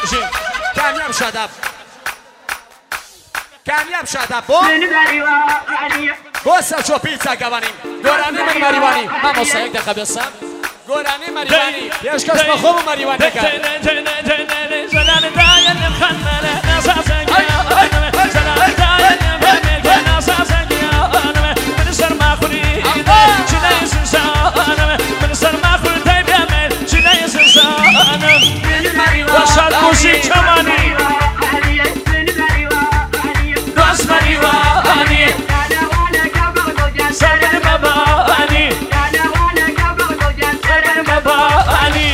کامیاب شدم کامیاب شدم با سرچو پیتزا گوانیم گورانی مریوانی من موسیقی یک دقیقه بستم گورانی مریوانی پیشکش با خوب مریوانی کرد وصل موسیقی چمانی دوست مریوانی سرمن مبانی سرمن مبانی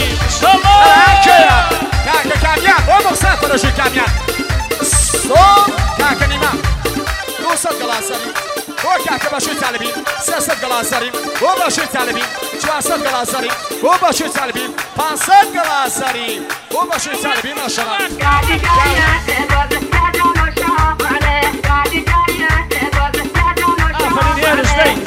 کاکا کامیاب با مقصد فرشی کامیاب صوب کاکا نیما 200 گلاسریم با کاکا باشوی طالبیم 300 گلاسریم با باشوی طالبیم 400 گلاسریم با باشوی طالبیم 500 گلاسریم با باشوی طالبیم ماشاءالله آفرین یه رشته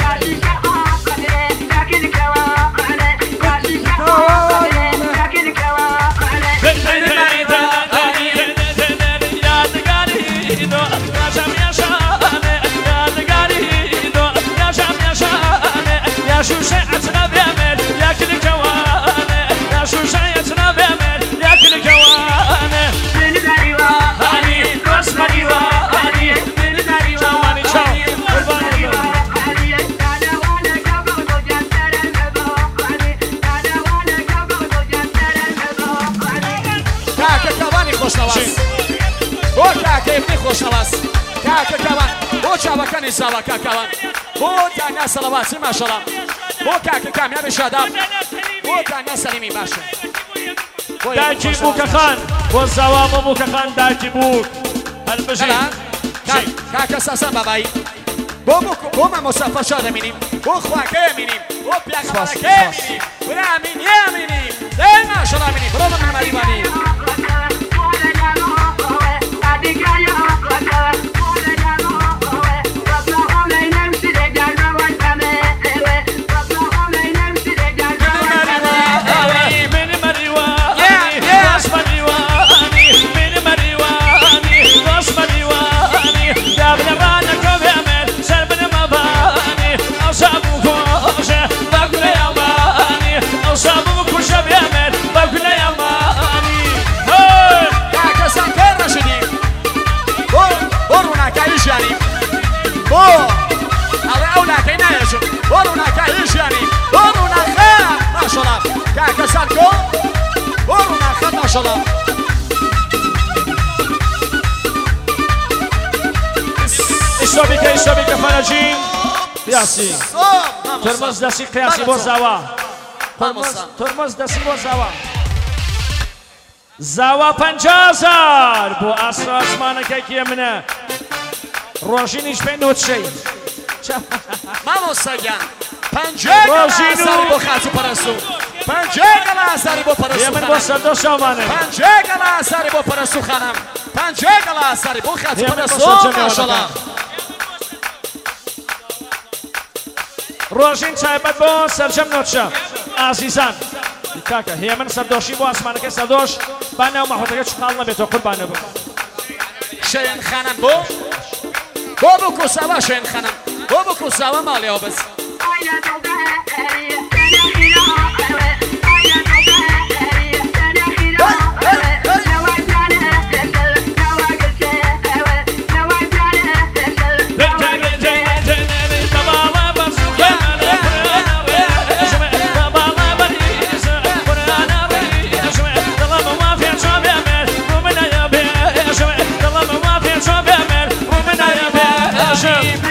خوشنواس کاکا کوان بو چاوکانی ساوا کاکوان بو تانیا سلواتی ماشاءالله بو کاکا کامیاب شدم بو تانیا سلیمی باشه درکی بوک خان بو زوام بوک خان درکی بوک هل بجی کاکا ساسان بابایی بو ما مصطفی شاده مینیم بو خواکه مینیم بو پیاکوانکه مینیم برا امینیه مینیم ده ماشاءالله مینیم برو من مریوانی ماشاءالله اشتباهی که فرجین قیاسی ترمز دستی قیاسی با زوا ترمز دستی با زوا 50,000 بو اصر آسمانه که کیه منه روشینیش به نوت شی مامو سگن 50,000 بو خاطی پرستو 50,000 بو پرستو یمن با صدا شامانه 50,000 بو پرستو خانم 50,000 بو خاطی پرستو ماشاءالله روشین چایبت با سرجم نوتشا عزیزان کاکا هیمن سردوشی با آسمانه که سردوش بانه و محوطه که چخال نبیتو قربانه بود شین خانم بو کساوا شین خانم بو کساوا مالی ها بس Sure.